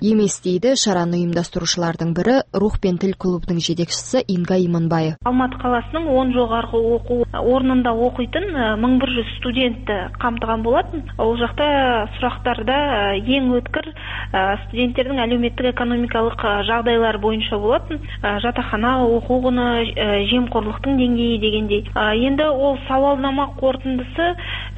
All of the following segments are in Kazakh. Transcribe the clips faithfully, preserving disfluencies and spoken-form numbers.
емес дейді шараны ұйымдастырушылардың бірі Рух пен тіл клубының жетекшісі Инга Иманбаева. Алматы қаласының он жоғарғы оқу орнында оқитын мың бір жүз студентті қамтыған болатын. Ол жақта сұрақтарда ең өткір студенттердің әлеуметтік экономикалық жағдайлар бойынша болатын. Жатақхана, оқу құны, жемқорлықтың деңгейі дегендей. Енді ол сауалнама қорытындысы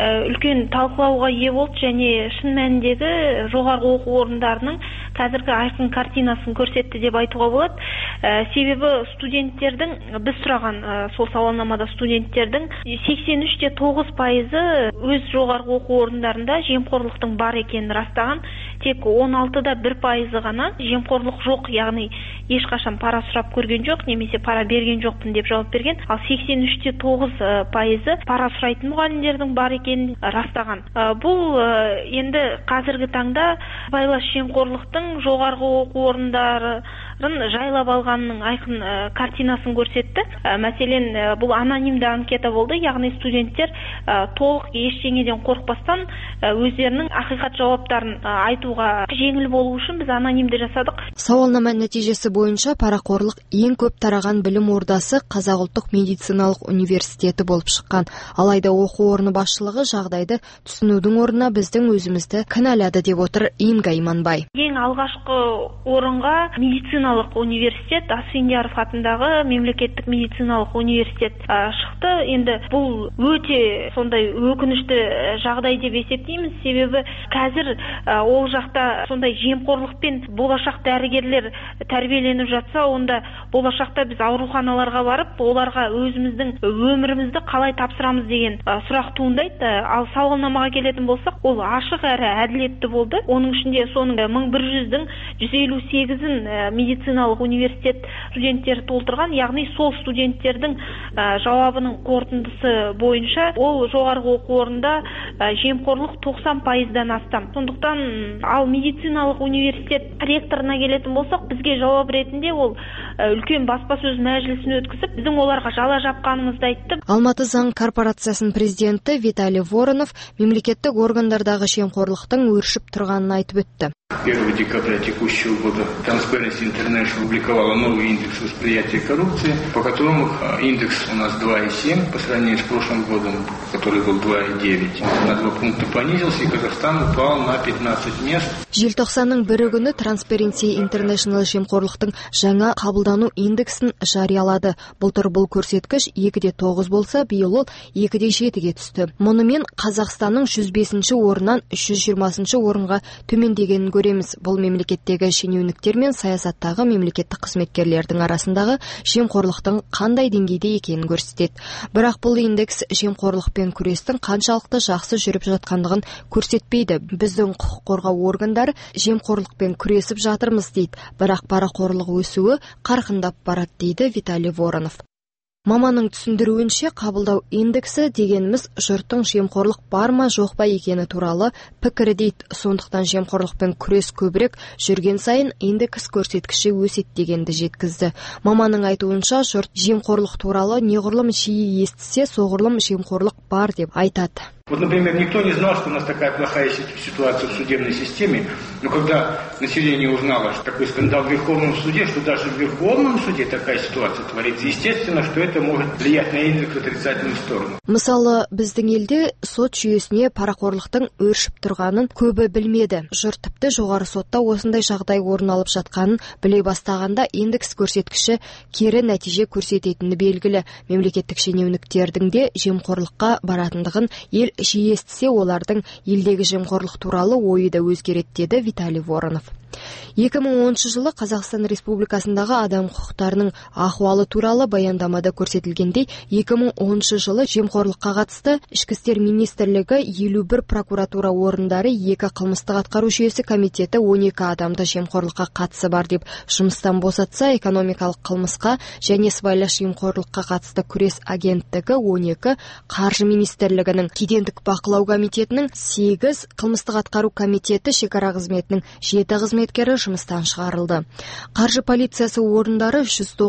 үлкен талқылауға ие болды және шын мәніндегі жоғарғы оқу орындарының қазіргі айқын картинасын көрсетті деп айтуға болады. Себебі студенттердің, біз сұраған сол сауалнамада студенттердің сексен үш те тоғыз пайызы өз жоғарғы оқу орындарында жемқорлықтың бар екенін растаған. Тек он алты да бір пайызы ғана жемқорлық жоқ, яғни ешқашан пара сұрап көрген жоқ, немесе пара берген жоқпын деп жауап берген. Ал сексен үш те тоғыз пайызы пара сұрайтын мұғалімдердің бар екенін растаған. Бұл енді қазіргі таңда сыбайлас жемқорлықтың жоғарғы оқу орындары жайлап алғанның айқын картинасын көрсетті. Мәселен, бұл анонимді анкета болды, яғни студенттер толық ештеңеден қорықпастан өздерінің ақиқат жауаптарын айтуға жеңіл болу үшін біз анонимді жасадық. Сауалнама нәтижесі бойынша парақорлық ең көп тараған білім ордасы Қазақ ұлттық медициналық университеті болып шыққан. Алайда оқу орны басшылығы жағдайды түсінудің орнына біздің өзімізді кінәлады деп отыр Инга Иманбай. Ең алғашқы орынға медициналық университет, Асфендияров атындағы мемлекеттік медициналық университет шықты. Енді бұл өте сондай өкінішті жағдай деп есептейміз. Себебі қазір ол жақта сондай жемқорлықпен болашақ дәрігерлер тәрбиеленіп жатса, онда болашақта біз ауруханаларға барып, оларға өзіміздің өмірімізді қалай тапсырамыз деген сұрақ туындайды. Ал сауалнамаға келетін болсақ, ол ашық әрі әділетті болды. Оның ішінде соның мың бір жүздің жүз елу сегізін медициналық университет студенттері толтырған, яғни сол студенттердің жауабының қорытындысы бойынша ол жоғарғы оқу орнында жемқорлық тоқсан пайыздан астам. Сондықтан ал медициналық университет ректорына келетін болсақ, бізге жауап ретінде ол үлкен баспасөз мәжілісін өткізіп, біздің оларға жала жапқанымызды айтты. Алматы заң корпорациясының президенті Виталий Воронов мемлекеттік органдардағы жемқорлықтың өршіп тұрғанын айтып өтті. первого декабря текущего года Transparency International опубликовала новый индекс восприятия коррупции, по которому индекс у нас два и семь по сравнению с прошлым годом, который был два и девять. На два пункта понизился, и Казахстан упал на пятнадцать мест. Желтоқсанның бірі күні Transparency International жемқорлықтың жаңа қабылдану индексін жариялады. Былтыр бұл көрсеткіш екі де тоғыз болса, биыл ол екі де жетіге түсті. Мұнымен Қазақстанның жүз бесінші орыннан жүз жиырмасыншы орынға төмендегенін көреміз. Бұл мемлекеттегі шенеуніктер мен саясаттағы мемлекеттік қызметкерлердің арасындағы жемқорлықтың қандай деңгейде екенін көрсетеді. Бірақ бұл индекс жемқорлықпен күрестің қаншалықты жақсы жүріп жатқандығын көрсетпейді. Біздің құқық қорғау органдары жемқорлықпен күресіп жатырмыз дейді. Бірақ парақорлық өсуі қарқындап барады дейді Виталий Воронов. Маманың түсіндіруінше, қабылдау индексі дегеніміз жұрттың жемқорлық бар ма жоқ па екені туралы пікірі дейді. Сондықтан жемқорлықпен күрес көбірек жүрген сайын индекс көрсеткіші өседі дегенді жеткізді. Маманың айтуынша, жұрт жемқорлық туралы неғұрлым жиі естісе, соғұрлым жемқорлық бар деп айтады. Вот, например, никто не знал, что у нас такая плохая ситуация в судебной системе, но когда население узнало, что такой скандал в Верховном суде, что даже в Верховном суде такая ситуация творится, естественно, что это может влиять на индекс в отрицательную сторону. Мысалы, біздің елде сот жүйесіне парақорлықтың өршіп тұрғанын көбі білмеді. Жұрт тіпті жоғары сотта осындай жағдай орын алып жатқанын біле бастағанда индекс көрсеткіші кері нәтиже көрсететіні белгілі. Мемлекеттік шенеуніктердің де жемқорлыққа баратындығын ел жиі естісе, олардың елдегі жемқорлық туралы ойы да өзгереді деді Виталий Воронов. екі мың оныншы жылы Қазақстан Республикасындағы адам құқықтарының ахуалы туралы баяндамада көрсетілгендей, екі мың оныншы жылы жемқорлыққа қатысты Ішкі істер министрлігі елу бір прокуратура орындары, екі қылмыстық атқару жүйесі комитеті он екі адамды жемқорлыққа қатысы бар деп жұмыстан босатса, экономикалық қылмысқа және сыбайлас жемқорлыққа қатысты күрес агенттігі он екі, қаржы министрлігінің кедендік бақылау комитетінің сегіз, қылмыстық атқару комитеті шекара қызметінің жеті қызметкері жұмыстан шығарылды. Қаржы полициясы орындары жүз тоғыз,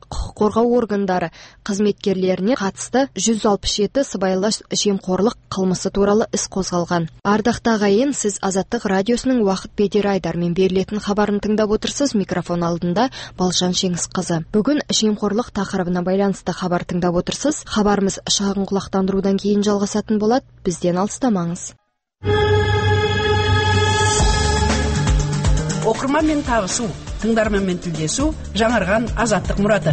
құқық қорғау органдары қызметкерлеріне қатысты жүз алпыс жеті сыбайлас жемқорлық қылмысы туралы іс қозғалған. Ардақты ағайын, сіз Азаттық радиосының Уақыт Бедері Айдармен берілетін хабарын тыңдап отырсыз. Микрофон алдында Балшан Шеңісқызы. Бүгін жемқорлық тақырыбына байланысты хабар тыңдап отырсыз. Хабарымыз шағын құлақтандырудан кейін жалғасатын болады. Бізден алыстамаңыз. Оқырманмен табысу, тыңдарманмен тілдесу, жаңарған Азаттық мұраты.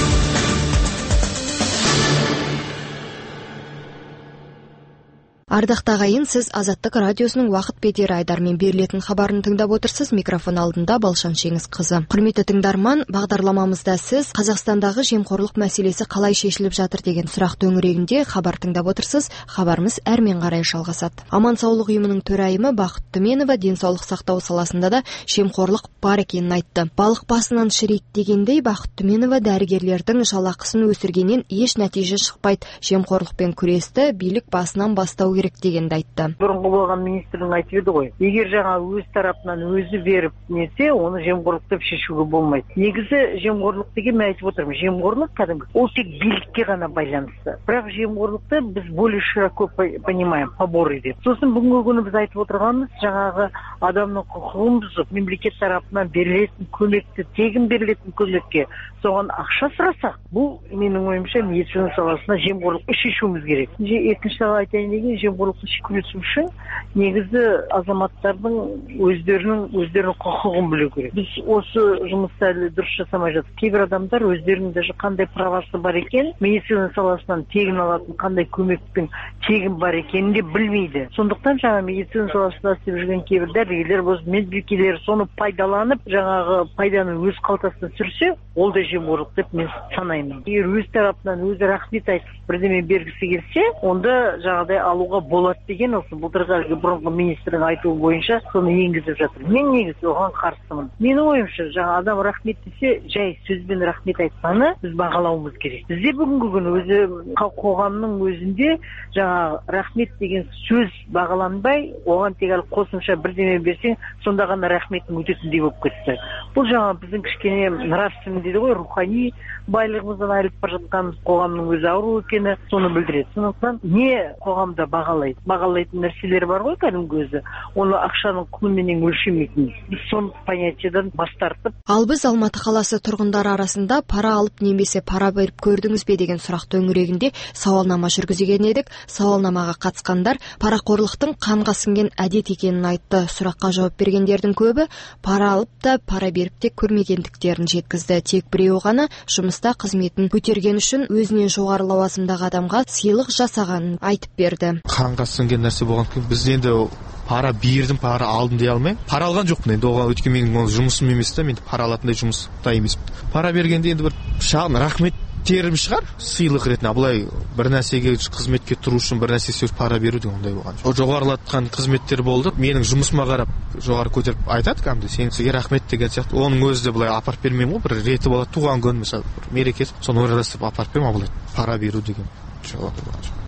Ардақты ағайын, сіз Азаттық радиосының Уақыт Бедері Айдармен берілетін хабарын тыңдап отырсыз. Микрофон алдында Балшан Шеңісқызы. Құрметті тыңдарман, бағдарламамызда сіз Қазақстандағы жемқорлық мәселесі қалай шешіліп жатыр деген сұрақ төңірегінде хабар тыңдап отырсыз. Хабарымыз әрмен қарай жалғасады. Аман саулық ұйымының төрайымы Бақыт Түменова денсаулық сақтау саласында да жемқорлық бар екенін айтты. Балық басынан шірейді дегендей, Бақыт Түменова дәрігерлердің жалақысын өсіргеннен еш нәтиже шықпайды. Жемқорлықпен күресті билік басынан бастау керек дегенді айтты. Бұрынғы болған министрдің айтып еді ғой, егер жаңа өз тарапынан өзі беріп несе, оны жемқорлық деп шешуге болмайды. Негізі жемқорлық деген мен айтып отырмын, жемқорлық кәдімгі ол тек билікке ғана байланысты. Бірақ жемқорлықты біз более широко понимаем, поборы деп. Сосын бүгінгі күні біз айтып отырғанымыз, жаңағы адамның құқығын бұзып, мемлекет тарапынан берілетін көмекті, тегін берілетін көмекке соған ақша сұрасақ, бұл менің ойымша медицина саласына жемқорлықты шешуіміз керек. Екінші айтайын деген, жемқорлыққа күресу үшін негізі азаматтардың өздерінің өздерінің құқығын білу керек. Біз осы жұмысты әлі дұрыс жасамай жатырмыз. Кейбір адамдар өздерінің даже қандай правасы бар екен, медицина саласынан тегін алатын қандай көмектің тегін бар екенін де білмейді. Сондықтан жаңа медицина саласында істеп жүрген кейбір дәрігерлер болсын, медбикелер соны пайдаланып, жаңағы пайданы өз қалтасына түсірсе, ол да жемқорлық деп мен санаймын. Егер өз тарапынан өзі рахмет айтып бірдеме бергісі келсе, онда жаңағыдай алуға болады деген осы былтырғы бұрынғы министрдің айтуы бойынша соны енгізіп жатыр. Мен негізі оған қарсымын. Менің ойымша, жаңа адам рахмет десе, жай сөзбен рахмет айтқаны біз бағалауымыз керек. Бізде бүгінгі күні өзі қоғамның өзінде жаңа рахмет деген сөз бағаланбай, оған тек қосымша бірдеме берсең, сонда ғана рахметтің өтетіндей болып кетті. Бұл жаңа біздің кішкене нравственный дейді ғой, рухани байлығымыздан айырылып бара жатқанымыз, қоғамның өзі ауру екені соны білдіреді. Сондықтан не қоғамда бағалайды? Бағалайтын нәрселер бар ғой кәдімгі өзі. Оны ақшаның құнымен өлшемейтін. Біз сол понятиядан бас тартып. Ал біз Алматы қаласы тұрғындары арасында пара алып немесе пара беріп көрдіңіз бе деген сұрақ төңірегінде сауалнама жүргізген едік. Сауалнамаға қатысқандар парақорлықтың қанға сіңген әдет екенін айтты. Сұраққа жауап бергендердің көбі пара алып та пара беріп те көрмегендіктерін жеткізді. Тек біреу ғана жұмыста қызметін көтерген үшін өзінен жоғары лауазымдағы адамға сыйлық жасағанын айтып берді. Қанға сіңген нәрсе болған кейін біз енді пара бердім, пара алдым дей алмаймын. Пара алған жоқпын енді, оған өйткені менің жұмысым емес та, мен пара алатындай жұмыста емеспін. Пара бергенде енді бір шағын рахмет терім шығар, сыйлық ретінде. Бұлай бір нәрсеге қызметке тұру үшін бір нәрсе істеу пара беру деген ондай болған жоқ. Жоғарылатқан қызметтер болды. Менің жұмысыма қарап жоғары көтеріп айтады кәдімгі, сен сізге рахмет деген сияқты. Оның өзі де былай апарып бермеймін ғой, бір реті болады, туған күн мысалы, мереке, соны ойраластырып апарып бермеймін, былай пара беру деген жауап болған жоқ.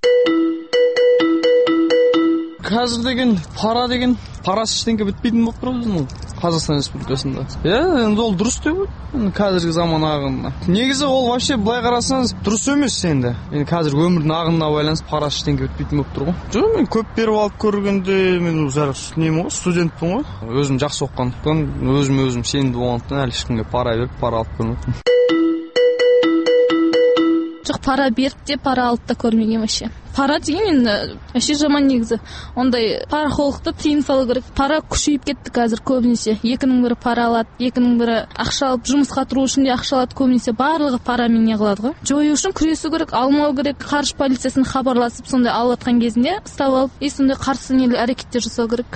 Қазір деген пара деген парасы ештеңке бітпейтін болып тұр біздің Қазақстан Республикасында. Иә, енді ол дұрыс деп ғой. Қазіргі заман ағымына. Негізі ол вообще былай қарасаңыз дұрыс емес енді. Енді қазір өмірдің ағымына байланысты парасы ештеңке бітпейтін болып тұр ғой. Жоқ, мен көп беріп алып көргенде мен өзі немін ғой, студентпін ғой. Өзім жақсы оқығандықтан, өзім өзім сенімді болғандықтан әлі ешкімге пара беріп, пара алып көрмеппін. Жоқ, пара беріп те пара алып та көрмеген вообще. Пара деген енді вообще жаман негізі. Ондай парақорлықты тыйым салу керек. Пара күшейіп кетті қазір көбінесе. Екінің бірі пара алады, екінің бірі ақша алып жұмысқа тұру үшін де ақша алады, көбінесе барлығы парамен не қылады ғой. Жою үшін күресу керек, алмау керек. Қаржы полициясына хабарласып, сондай алып жатқан кезінде ұстап алып, и сондай қарсы әрекеттер жасау керек.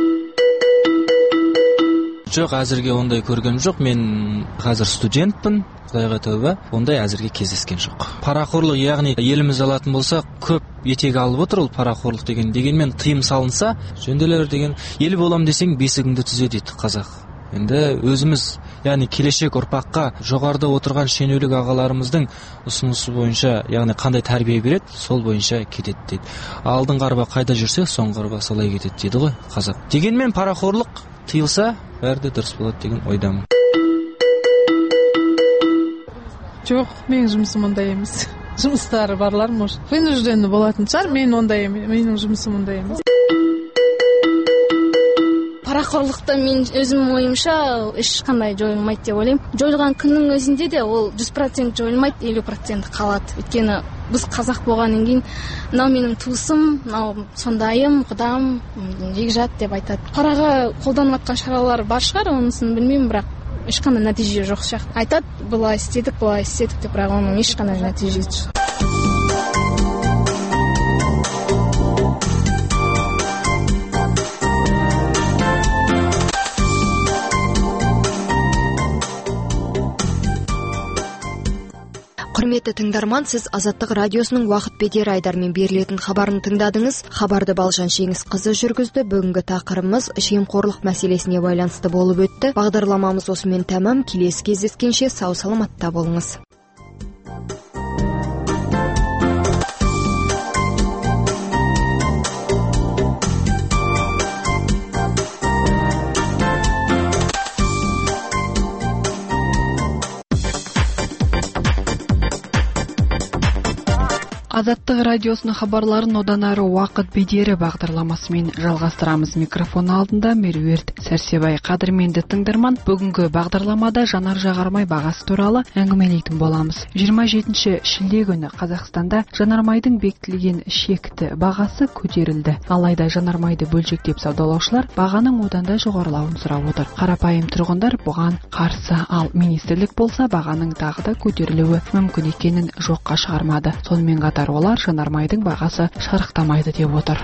Жоқ, әзірге ондай көргем жоқ. Мен қазір студентпін. Құдайға тәуба, ондай әзірге кездескен жоқ. Парақорлық, яғни еліміз алатын болса, көп етек алып отыр ол парақорлық деген. Дегенмен тыйым салынса, жөнделер деген, ел болам десең бесігіңді түзе дейді қазақ. Енді өзіміз, яғни келешек ұрпаққа жоғарыда отырған шенеулік ағаларымыздың ұсынысы бойынша, яғни қандай тәрбие береді, сол бойынша кетеді дейді. Алдыңғы арба қайда жүрсе, соңғы арба солай кетеді дейді ғой қазақ. Дегенмен парақорлық тыйылса, бәрі де дұрыс болады деген ойдамын. Жоқ, менің жұмысым ондай емес. Жұмыстары барлар, может. Вынужденный болатын шығар, мен ондай емес. Менің жұмысым ондай емес. Парақорлықты мен өзім ойымша ешқандай жойылмайды деп ойлаймын. Жойылған күннің өзінде де ол жүз процент жойылмайды, елу процент қалады. Өйткені біз қазақ болғаннан кейін, мынау менің туысым, мынау сондайым, құдам, жекжат деп айтады. Параға қолданып жатқан шаралар бар шығар, онысын білмеймін, бірақ ешқандай нәтиже жоқ сияқты. Айтады, былай істедік, былай істедік деп, бірақ оның ешқандай нәтижесі жоқ. Құрметті тыңдарман, сіз Азаттық радиосының уақыт бедері айдармен берілетін хабарын тыңдадыңыз. Хабарды Балжан Шеңіз қызы жүргізді. Бүгінгі тақырыбымыз жемқорлық мәселесіне байланысты болып өтті. Бағдарламамыз осымен тәмам. Келесі кездескенше сау саламатта болыңыз. Азаттық радиосының хабарларын одан ары уақыт бедері бағдарламасымен жалғастырамыз. Микрофон алдында Меруерт Сәрсебай. Қадірменді тыңдарман, бүгінгі бағдарламада жанар жағармай бағасы туралы әңгімелейтін боламыз. жиырма жетінші шілде күні Қазақстанда жанармайдың бекітілген шекті бағасы көтерілді. Алайда жанармайды бөлшектеп саудалаушылар бағаның одан да жоғарылауын сұрап отыр. Қарапайым тұрғындар бұған қарсы, ал министрлік болса бағаның тағы да көтерілуі мүмкін екенін жоққа шығармады. Сонымен қатар олар жанармайдың бағасы шарықтамайды деп отыр.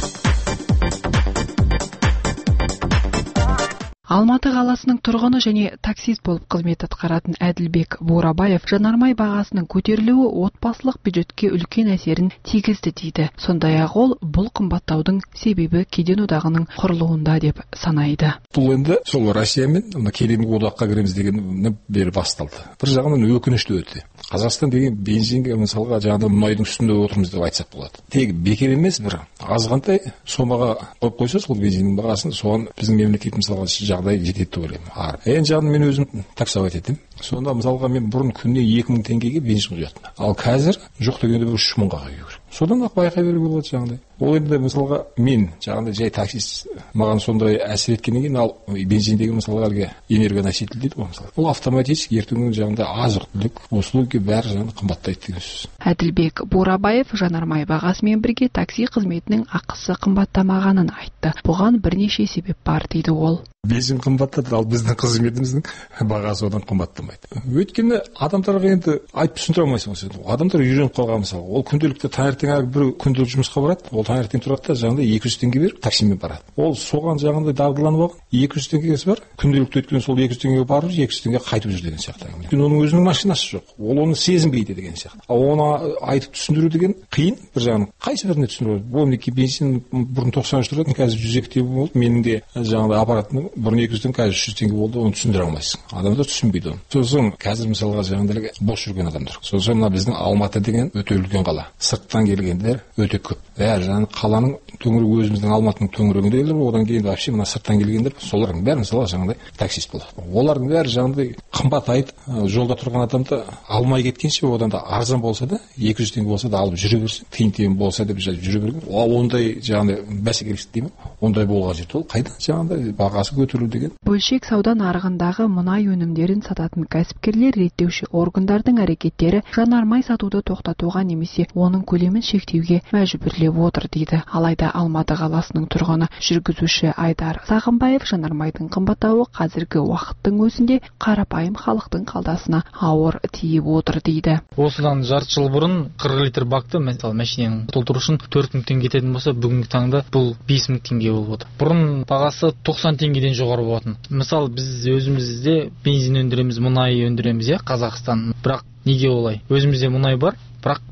Алматы қаласының тұрғыны және таксист болып қызмет атқаратын Әділбек Бурабаев жанармай бағасының көтерілуі отбасылық бюджетке үлкен әсерін тигізді дейді. Сондай-ақ ол бұл қымбаттаудың себебі кеден одағының құрылуында деп санайды. Бұл енді сол Россиямен кеден одаққа кіреміз деген бері басталды. Бір жағынан өкінішті өте. Қазақстан деген бензинге мысалға жаңағы мұнайдың үстінде отырмыз деп айтсақ болады. Тек бекер емес, бір азғантай сомаға қойып қойса сол бензиннің бағасын, соған біздің мемлекет мысалға жағдай жетеді деп ойлаймын. Енді жағын мен өзім таксовать етемін. Сонда мысалға мен бұрын күніне екі мың теңгеге бензин құятын. Ал қазір жоқ дегенде бір үш мыңға құйып. Содан ақ байқай беруге болады жаңағыдай. Ол енді мысалға мен жаңағыдай жай таксист маған сондай әсер еткеннен кейін, ал бензиндегі мысалға әлгі энергоноситель дейді ғой мысалы. Ол автоматически ертеңгі жаңағыдай азық-түлік, услуги бәрі жаңағы қымбаттайды деген сөз. Әділбек Бурабаев жанармай бағасымен бірге такси қызметінің ақысы қымбаттамағанын айтты. Бұған бірнеше себеп бар дейді ол. Бензин қымбаттады, ал біздің қызметіміздің бағасы одан қымбаттамайды. Өйткені адамдарға енді айтып түсіндіре алмайсың осы. Адамдар үйреніп қалған мысалы. Ол күнделікті таңертең бір күнделік жұмысқа барады. Ол таңертең тұрады да жаңағыдай екі жүз теңге беріп таксимен барады. Ол соған жаңағыдай дағдыланып алған. екі жүз теңгесі бар. Күнделікті өткен сол екі жүз теңгеге барып, екі жүз теңге қайтып жүр деген сияқты. Өйткені оның өзінің машинасы жоқ. Ол оны сезінбейді деген сияқты. Ал оны айтып түсіндіру деген қиын. Бір жағынан қайсы біріне түсіндіру? Бұл неке бензин бұрын тоқсан үш тұратын, қазір жүз екі теңге болды. Менің де жаңағыдай аппаратым бұрын екі жүз теңге, қазір үш жүз теңге болды. Оны түсіндіре алмайсың. Адамдар түсінбейді оны. Сосын қазір мысалға жаңағыдай бос жүрген адамдар. Сосын мына біздің Алматы деген өте үлкен қала. Сырттан келгендер өте көп. Бәрі жаңағы қаланың төңірегі, өзіміздің Алматының төңірегінде келдер, одан кейін вообще мына сырттан келгендер, солардың бәрі мысалы жаңағыдай таксист болады. Олардың бәрі жаңағыдай қымбат айтып, жолда тұрған адамды алмай кеткенше, одан да арзан болса да, екі жүз теңге болса да алып жүре берсін, тиын-тиын болса деп жүре берген. Ал ондай жаңағыдай бәсекелестік деймін, ондай болған жерде ол қайда жаңағыдай бағасы көтерілу деген. Бөлшек сауда нарығындағы мұнай өнімдерін сататын кәсіпкерлер реттеуші органдардың әрекеттері жанармай сатуды тоқтатуға немесе оның көлемін шектеуге мәжбүрлеп отыр дейді. Алайда Алматы қаласының тұрғыны жүргізуші Айдар Сағынбаев жанармайдың қымбаттауы қазіргі уақыттың өзінде қарапайым халықтың қалтасына ауыр тиіп отыр дейді. Осыдан жарты жыл бұрын қырық литр бакты мысалы машинаның толтыру үшін төрт мың теңге кететін болса, бүгінгі таңда бұл бес мың теңге болып отыр. Бұрын бағасы тоқсан теңгеден жоғары болатын. Мысалы біз өзімізде бензин өндіреміз, мұнай өндіреміз, иә, Қазақстан. Бірақ неге олай? Өзімізде мұнай бар, бірақ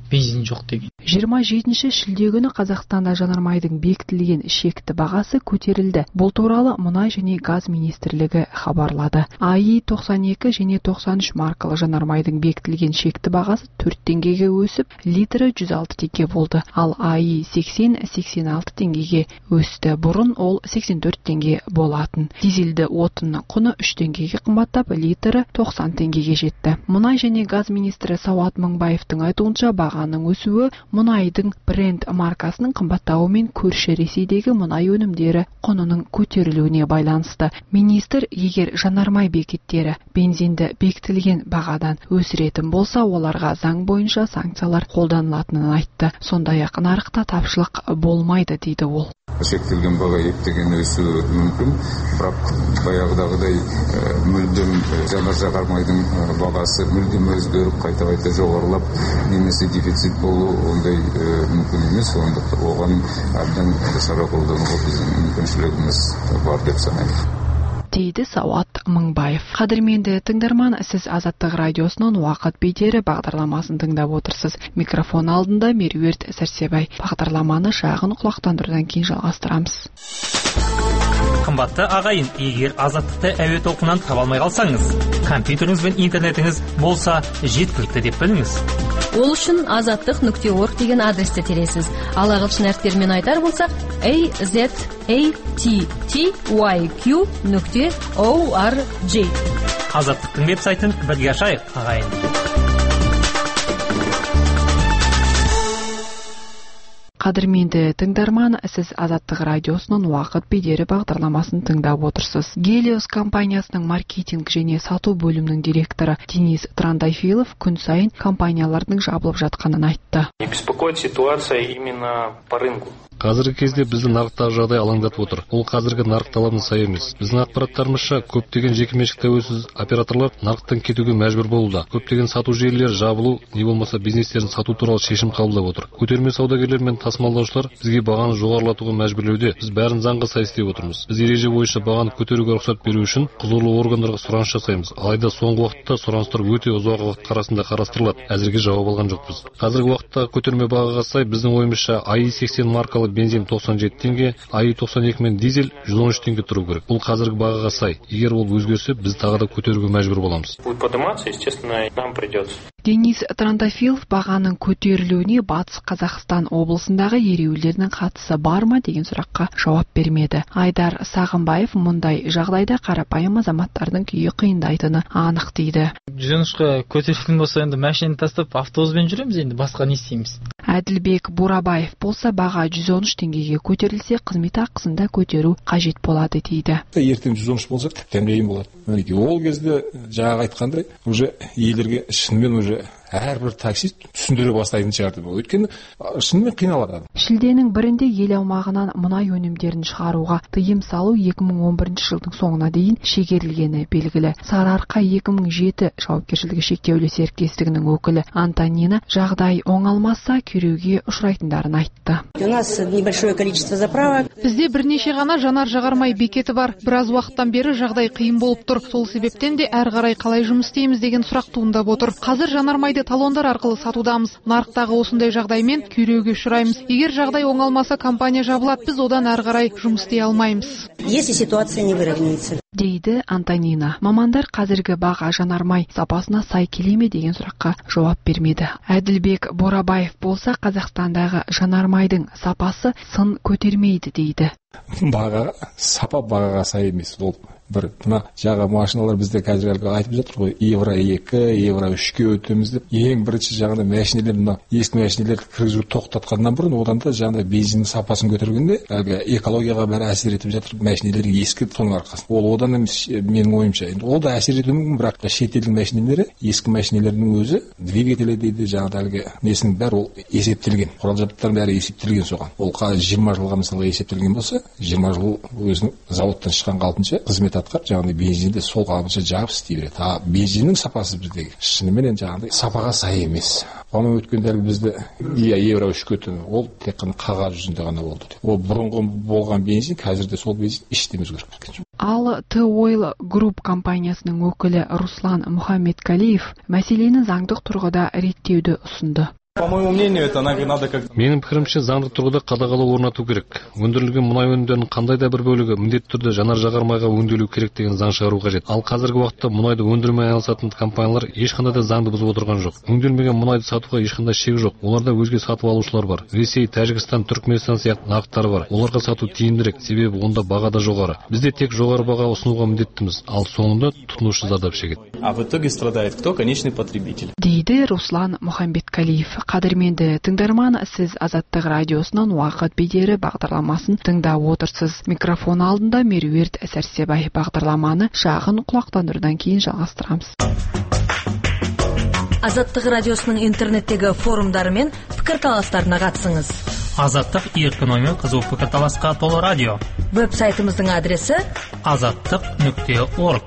бензин жоқ деген. жиырма жетінші шілде күні Қазақстанда жанармайдың бекітілген шекті бағасы көтерілді. Бұл туралы мұнай және газ министрлігі хабарлады. АИ тоқсан екі және тоқсан үш маркалы жанармайдың бекітілген шекті бағасы төрт теңгеге өсіп, литрі жүз алты теңге болды. Ал АИ сексен сексен алты теңгеге өсті. Бұрын ол сексен төрт теңге болатын. Дизельді отынның құны үш теңгеге қымбаттап, литрі тоқсан теңгеге жетті. Мұнай және газ министрі Сауат Мыңбаевтың айтуынша, бағаның өсуі мұнайдың бренд маркасының қымбаттауымен көрші Ресейдегі мұнай өнімдері құнының көтерілуіне байланысты. Министр, егер жанармай бекеттері бензинді бекітілген бағадан өсіретін болса, оларға заң бойынша санкциялар қолданылатынын айтты. Сондай-ақ нарықта тапшылық болмайды дейді ол. Шектелген баға ептеген өсуі мүмкін, бірақ баяғыдағыдай мүлдем жанар жағармайдың бағасы мүлдем өзгеріп қайта-қайта жоғарылап немесе дефицит болу ондай мүмкін емес. Оған әбден шара қолдануға біздің мүмкіншілігіміз бар деп санаймын, дейді Сауат Мыңбаев. Қадірменді тыңдарман, сіз Азаттық радиосынан уақыт бедері бағдарламасын тыңдап отырсыз. Микрофон алдында Меруерт Сәрсебай. Бағдарламаны шағын құлақтандырудан кейін жалғастырамыз. Қымбатты ағайын, егер Азаттықты әуе толқынынан таба алмай қалсаңыз, компьютеріңіз бен интернетіңіз болса жеткілікті деп біліңіз. Ол үшін азаттық нүкте орг деген адресті тересіз. Ал ағылшын әріптерімен айтар болсақ, a z a t t y q нүкте org. Азаттықтың веб-сайтын бірге ашайық, ағайын. Қадірменді тыңдарман, сіз Азаттық радиосының уақыт бедері бағдарламасын тыңдап отырсыз. Гелиос компаниясының маркетинг және сату бөлімінің директоры Денис Трандайфилов күн сайын компаниялардың жабылып жатқанын айтты. Не беспокоит ситуация именно по рынку. Қазіргі кезде бізді нарықтағы жағдай алаңдатып отыр. Ол қазіргі нарық талабына сай емес. Біздің ақпараттарымызша көптеген жекеменшік тәуелсіз операторлар нарықтан кетуге мәжбүр болуда. Көптеген сату желілері жабылу, не болмаса бизнестерін сату туралы шешім қабылдап отыр. Көтерме саудагерлер мен тасымалдаушылар бізге бағаны жоғарылатуға мәжбүрлеуде. Біз бәрін заңға сай істеп отырмыз. Біз ереже бойынша бағаны көтеруге рұқсат беру үшін құзырлы органдарға сұраныс жасаймыз. Алайда соңғы уақытта сұраныстар өте ұзақ уақыт арасында қарастырылады. Әзірге жауап алған жоқпыз. Қазіргі уақытта көтерме бағаға сай біздің ойымызша АИ сексен маркалы бензин тоқсан жеті теңге, АИ тоқсан екі мен дизель жүз он үш теңге тұру керек. Бұл қазіргі бағаға сай. Егер ол өзгерсе, біз тағы да көтеруге мәжбүр боламыз. Будет подниматься, естественно, нам придется. Денис Трандайфилов бағаның көтерілуіне Батыс Қазақстан облысындағы ереуілдердің қатысы бар ма деген сұраққа жауап бермеді. Айдар Сағынбаев мұндай жағдайда қарапайым азаматтардың күйі қиындайтыны анық дейді. жүз он үшке көтерілген болса, енді машинаны тастап автобуспен жүреміз, енді басқа не істейміз? Әділбек Бурабаев болса, баға жүз он үш теңгеге көтерілсе, қызмет ақысын да көтеру қажет болады дейді. Ертең жүз он үш болса, тіптен дейін болады. Ол кезде жаңағы айтқандай, уже елдерге шынымен уже әрбір таксист түсіндіре бастайтын шығарды. Өйткені шынымен қиналады. Шілденің бірінде ел аумағынан мұнай өнімдерін шығаруға тыйым салу екі мың он бірінші жылдың соңына дейін шегерілгені белгілі. Сарыарқа екі мың жеті жауапкершілігі шектеулі серіктестігінің өкілі Антонина жағдай оңалмаса күйреуге ұшырайтындарын айтты. У нас небольшое количество заправок. Бізде бірнеше ғана жанар жағармай бекеті бар. Біраз уақыттан бері жағдай қиын болып тұр. Сол себептен де әрі қарай қалай жұмыс істейміз деген сұрақ туындап отыр. Қазір жанармайды талондар арқылы сатудамыз. Нарықтағы осындай жағдаймен күйреуге ұшыраймыз. Егер жағдай оңалмаса, компания жабылады, біз одан әрі қарай жұмыс істей алмаймыз. Если ситуация не выровняется, дейді Антонина. Мамандар қазіргі баға жанармай сапасына сай келе ме деген сұраққа жауап бермеді. Әділбек Борабаев болса, Қазақстандағы жанармайдың сапасы сын көтермейді дейді. Баға сапа бағаға сай емес. Ол бір мына жаңа машиналар бізде қазір айтып жатыр ғой, евро екі, евро үшке өтеміз деп. Ең бірінші жаңа машиналар, мына ескі машиналарды кіргізуді тоқтатқаннан бұрын, одан да жаңа бензиннің сапасын көтергенде әлгі экологияға бәрі әсер етіп жатыр. Машиналар ескі, соның арқасында. Ол одан емес, менің ойымша. Енді ол да әсер етуі мүмкін, бірақ шетелдің машиналары, ескі машиналардың өзі двигателі дейді, жаңа әлгі несінің бәрі ол есептелген. Құрал жабдықтардың бәрі есептелген соған. Ол жиырма жылға мысалы есептелген болса, жиырма жыл өзінің заводтан шыққан қалпынша қызмет атқарып, жаңағыдай бензинді сол қалпынша жағып істей береді. А бензиннің сапасы біздегі шынымен жаңағыдай сапаға сай емес. Оны өткенде бізді евро үшке өтті. Ол тек қана қағаз жүзінде ғана болды. Ол бұрынғы болған бензин, қазірде сол бензин іштеміз көріп. Ал Т-Ойл Груп компаниясының өкілі Руслан Мұхаммедкалиев мәселені заңдық тұрғыда реттеуді ұсынды. По моему мнению, это надо как... Менің пікірімше заңды тұрғыда қадағалау орнату керек. Өндірілген мұнай өнімдерінің қандай да бір бөлігі міндетті түрде жанар жағармайға өңделу керек деген заң шығару қажет. Ал қазіргі уақытта мұнайды өндірмей айналысатын компаниялар ешқандай да заңды бұзып отырған жоқ. Өңделмеген мұнайды сатуға ешқандай шек жоқ. Оларда өзге сатып алушылар бар. Ресей, Тәжікстан, Түркменстан сияқты нарықтар бар. Оларға сату тиімдірек, себебі онда баға да жоғары. Бізде тек жоғары баға ұсынуға міндеттіміз, ал соңында тұтынушы зардап шегеді. А в итоге страдает кто? Конечный потребитель. Дейді Руслан Мұхамбеткалиев. Қадірменді тыңдарман, сіз Азаттық радиосынан уақыт бедері бағдарламасын тыңдап отырсыз. Микрофон алдында Меруерт Сәрсебай. Бағдарламаны шағын құлақтандырдан кейін жалғастырамыз. Азаттық радиосының интернеттегі форумдары мен пікірталастарына қатысыңыз. Азаттық эркономия қызу пікірталасқа толы радио. Веб-сайтымыздың адресі азаттық нүкте орг.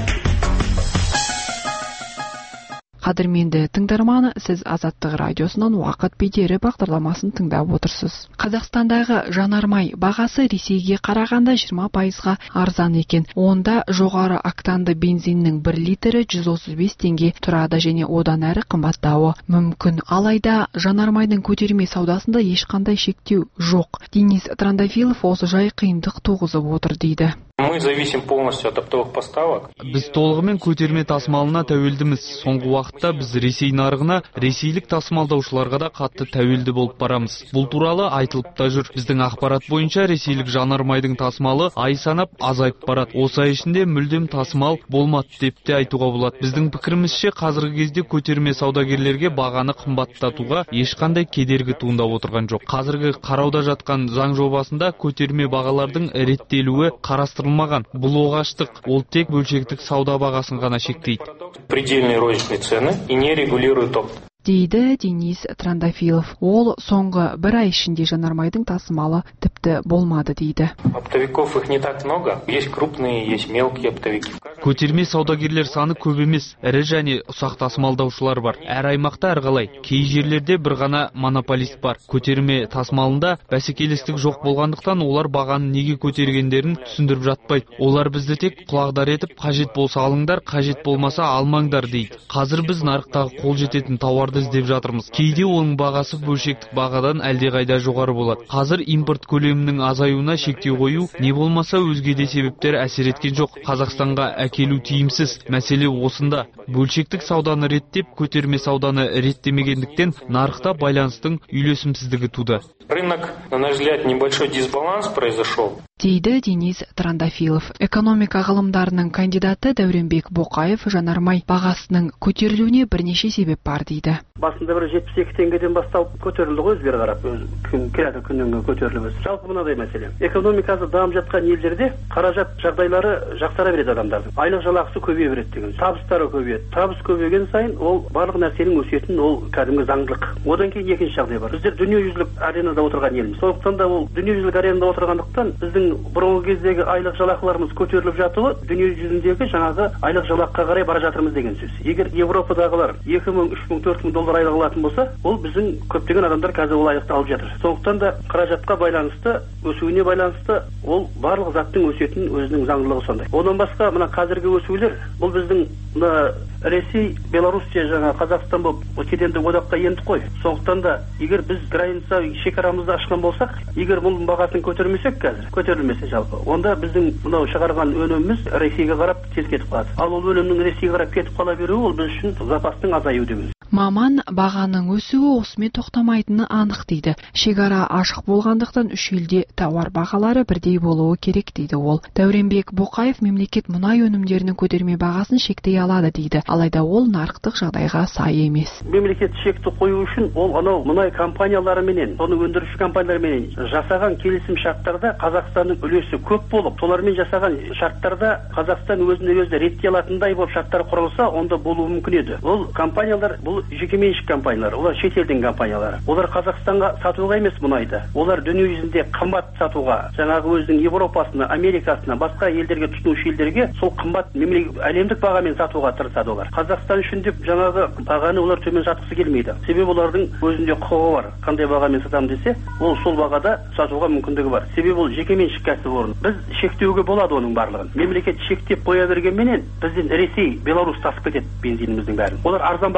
Қадірменді тыңдарманы, сіз Азаттық радиосынан уақыт бедері бағдарламасын тыңдап отырсыз. Қазақстандағы жанармай бағасы Ресейге қарағанда жиырма пайызға арзан екен. Онда жоғары октанды бензиннің бір литрі жүз отыз бес теңге тұрады және одан әрі қымбаттауы мүмкін. Алайда жанармайдың көтерме саудасында ешқандай шектеу жоқ. Денис Трандафилов осы жай қиындық туғызып отыр дейді. Мы зависим полностью от оптовых поставок. Біз толығымен көтерме тасымалына тәуелдіміз. Соңғы уақытта біз Ресей нарығына, ресейлік тасымалдаушыларға да қатты тәуелді болып барамыз. Бұл туралы айтылып та жүр. Біздің ақпарат бойынша ресейлік жанармайдың тасымалы ай санап азайып барады. Осы ай ішінде мүлдем тасымал болмады деп те айтуға болады. Біздің пікірімізше қазіргі кезде көтерме саудагерлерге бағаны қымбаттатуға ешқандай кедергі туындап отырған жоқ. Қазіргі қарауда жатқан заң жобасында көтерме бағалардың реттелуі қарастырылмаған. Бұл оғаштық, ол тек бөлшектік сауда бағасын ғана шектейді. Предельные розничные цены и не регулирует опт. Дейді Денис Трандафилов. Ол соңғы бір ай ішінде жанармайдың тасымалы тіпті болмады дейді. Оптовиков их не так много. Есть крупные, есть мелкие оптовики. Көтерме саудагерлер саны көп емес, ірі және ұсақ тасымалдаушылар бар. Әр аймақта әрқалай. Кей жерлерде бір ғана монополист бар. Көтерме тасымалында бәсекелестік жоқ болғандықтан олар бағаны неге көтергендерін түсіндіріп жатпайды. Олар бізді тек құлағдар етіп, қажет болса алыңдар, қажет болмаса алмаңдар дейді. Қазір біз нарықтағы қол жететін тауарды іздеп жатырмыз. Кейде оның бағасы бөлшектік бағадан әлдеқайда жоғары болады. Қазір импорт көлемінің азаюына шектеу қою, не болмаса өзге де себептер әсер еткен жоқ. Қазақстанға әкелу тиімсіз. Мәселе осында. Бөлшектік сауданы реттеп, көтерме сауданы реттемегендіктен нарықта байланыстың үйлесімсіздігі туды. Рынок, на наш взгляд, небольшой дисбаланс произошел. Дейді Денис Трандафилов. Экономика ғылымдарының кандидаты Дәуренбек Боқаев жанармай бағасының көтерілуіне бірнеше себеп бар дейді. Басында бір жетпіс екі теңгеден басталып көтерілді ғой, өзгері қарап, күн келеді күннен көтеріліп. Жалпы мынадай мәселе. Экономикасы дамып жатқан елдерде қаражат жағдайлары жақсара береді адамдардың. Айлық жалақысы көбейе береді деген. Табыстары көбейеді. Табыс көбейген сайын ол барлық нәрсенің өсетін, ол кәдімгі заңдылық. Одан кейін екінші жағдай бар. Біздер дүниежүзілік аренада отырған елміз. Сондықтан да ол дүниежүзілік аренада отырғандықтан біздің бұрынғы кездегі айлық жалақыларымыз көтеріліп жатуы дүние жүзіндегі жаңағы айлық жалаққа қарай бара жатырмыз деген сөз. Егер Европадағылар екі мың, үш мың, төрт мың доллар айлық алатын болса, ол біздің көптеген адамдар қазір ол айлықты алып жатыр. Сондықтан да қаражатқа байланысты, өсуіне байланысты ол барлық заттың өсетін өзінің заңдылығы сондай. Одан басқа мына қазіргі өсулер, бұл біздің мына Ресей, Белоруссия жаңа Қазақстан болып кедендік одаққа ендік қой. Сондықтан да егер біз граница шекарамызды ашқан болсақ, егер бұл бағасын көтермесек қазір, көтерілмесе жалпы, онда біздің мынау шығарған өніміміз Ресейге қарап тез кетіп қалады. Ал ол өнімнің Ресейге қарап кетіп қала беруі ол біз үшін запастың азаю дейміз. Маман бағаның өсуі осымен тоқтамайтыны анық дейді. Шекара ашық болғандықтан үш елде тауар бағалары бірдей болуы керек дейді ол. Дәуренбек Боқаев мемлекет мұнай өнімдерінің көтерме бағасын шектей алады дейді. Алайда ол нарықтық жағдайға сай емес. Мемлекет шекті қою үшін ол анау мұнай компаниялары менен, оны өндіруші компаниялар менен жасаған келісім шарттарда Қазақстанның үлесі көп болып, солармен жасаған шарттарда Қазақстан өзіне өзі реттей алатындай болып шарттар құрылса, онда болуы мүмкін еді. Ол компаниялар бұл жекеменшік компаниялар, олар шетелдің компаниялары. Олар Қазақстанға сатуға емес мұнайды. Олар дүние жүзінде қымбат сатуға, жаңағы өзінің Европасына, Америкасына, басқа елдерге, тұтынушы елдерге сол қымбат әлемдік бағамен сатуға тырысады олар. Қазақстан үшін деп жаңағы бағаны олар төмен сатқысы келмейді. Себебі олардың өзінде құқығы бар. Қандай бағамен сатамын десе, ол сол бағада сатуға мүмкіндігі бар. Себебі ол жекеменшік кәсіпорын. Біз шектеуге болады оның барлығын. Мемлекет шектеп қоя бергенменен бізден Ресей, Беларусь тасып кетеді бензиніміздің бәрін. Олар арзан бағамен алып кетіп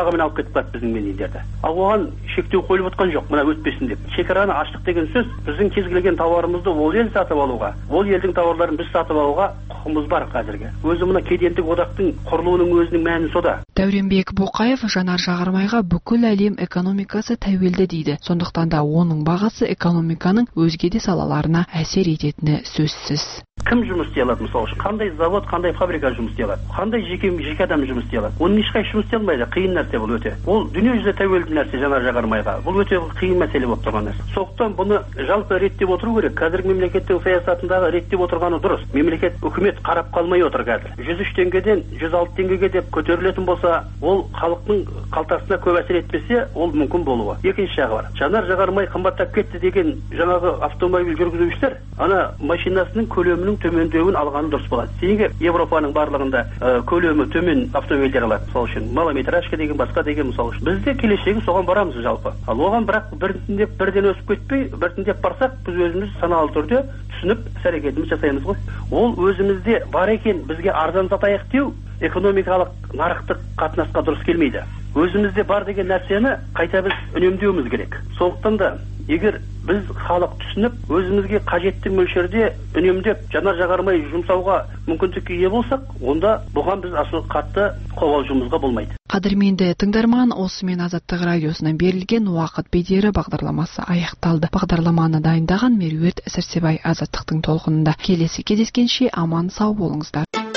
кетіп қалады біздің бензиндерді. Ал оған шектеу қойылып отқан жоқ, мына өтпесін деп. Шекараны аштық деген сөз біздің кез келген тауарымызды ол ел сатып алуға, ол елдің тауарларын біз сатып алуға құқығымыз бар қазірге. Өзі мына кедендік одақтың құрылуының өзінің мәні сода. Дәуренбек Боқаев жанар жағармайға бүкіл әлем экономикасы тәуелді дейді. Сондықтан да оның бағасы экономиканың өзге де салаларына әсер ететіні сөзсіз. Кім жұмыс істей алады, мысалы үшін қандай завод, қандай фабрика жұмыс істей алады, қандай жеке жеке адам жұмыс істей алады. Оны ешқайсы жұмыс істей алмайды, қиын нәрсе бұл өте. Ол дүниежүзі тәуелді нәрсе жанар жағармайға. Бұл өте қиын мәселе болып тұрған нәрсе. Сондықтан бұны жалпы реттеп отыру керек. Қазіргі мемлекеттің саясатындағы реттеп отырғаны дұрыс. Мемлекет, үкімет қарап қалмай отыр қазір. жүз үш теңгеден жүз алты теңгеге деп көтерілетін болса, ол халықтың қалтасына көп әсер етпесе, ол мүмкін болуы. Екінші жағы бар. Жанар жағармай қымбаттап кетті деген жаңағы автомобиль жүргізушілер, ана машинасының көлемінің төмендеуін алғаны дұрыс болады. Себебі Европаның барлығында ә, көлемі төмен автомобильдер алады. Мысалы үшін малометражка деген басқа деген мысалы үшін. Бізде келешегі соған барамыз жалпы. Ал оған бірақ біртіндеп бірден өсіп кетпей, біртіндеп барсақ, біз өзіміз саналы түрде түсініп іс-әрекетімізді жасаймыз ғой. Ол өзімізде бар екен, бізге арзан сатайық деу экономикалық нарықтық қатынасқа дұрыс келмейді. Өзімізде бар деген нәрсені қайта біз үнемдеуіміз керек. Сондықтан да егер біз халық түсініп, өзімізге қажетті мөлшерде үнемдеп жанар жағармай жұмсауға мүмкіндікке ие болсақ, онда бұған біз аса қатты қобалжуымызға болмайды. Қадірменді тыңдарман, осымен Азаттық радиосынан берілген уақыт бедері бағдарламасы аяқталды. Бағдарламаны дайындаған Меруерт Сәрсебай Азаттықтың толқынында. Келесі кездескенше аман сау болыңыздар.